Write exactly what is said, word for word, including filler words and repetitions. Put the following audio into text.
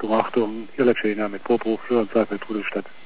Achtung, Achtung, hier Lepschina mit Vorbuch für und Zeit mit Trudelstadt.